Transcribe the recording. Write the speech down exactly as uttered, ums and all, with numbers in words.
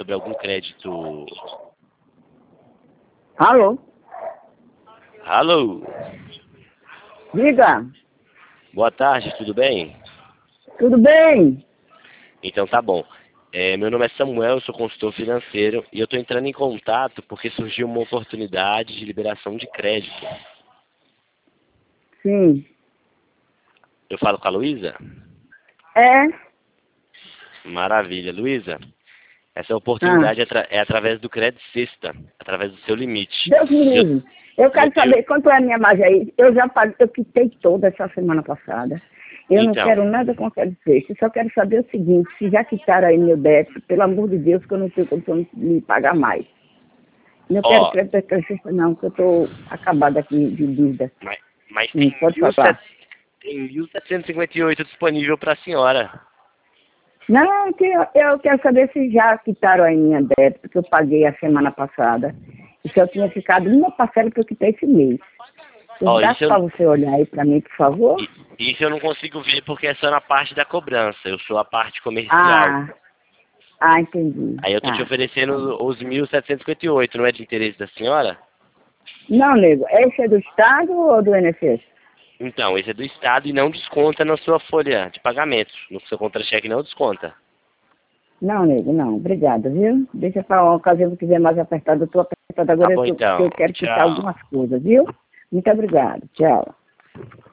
sobre algum crédito. Alô? Alô? Diga. Boa tarde, tudo bem? Tudo bem? Então tá bom. É, meu nome é Samuel, eu sou consultor financeiro e eu estou entrando em contato porque surgiu uma oportunidade de liberação de crédito. Sim. Eu falo com a Luísa? É? Maravilha. Luísa, essa Ah. oportunidade é, atra é através do Crédito Sexta, através do seu limite. Deus me Eu, livre. Eu quero eu, saber quanto é a minha margem aí. Eu já paguei, eu quitei toda essa semana passada. Eu não então, quero nada com aquele peixe. Só quero saber o seguinte, se já quitaram aí meu débito, pelo amor de Deus, que eu não tenho condição de me pagar mais. Não quero ó, crédito crescista não, que eu estou acabada aqui de dívida. mas, mas Hum, tem pode falar. mil e setecentos tem mil setecentos e cinquenta e oito disponível para a senhora. Não, que eu, eu quero saber se já quitaram aí minha débito, que eu paguei a semana passada. E se eu tinha ficado uma parcela que eu quitei esse mês. Ó, Dá isso eu, para você olhar aí para mim, por favor? i- isso eu não consigo ver porque é só na parte da cobrança. Eu sou a parte comercial. Ah, ah, entendi. Aí eu tô te Tá. oferecendo Tá bom. os mil setecentos e cinquenta e oito, não é de interesse da senhora? Não, nego, esse é do Estado ou do I N S S? Então, esse é do Estado e não desconta na sua folha de pagamento. No seu contra-cheque não desconta. Não, nego, não. Obrigada, viu? Deixa para uma ocasião que tiver mais apertada. Eu estou apertada Tá agora bom que eu, que então. eu quero quitar Tchau. algumas coisas, viu? Muito obrigada. Tchau.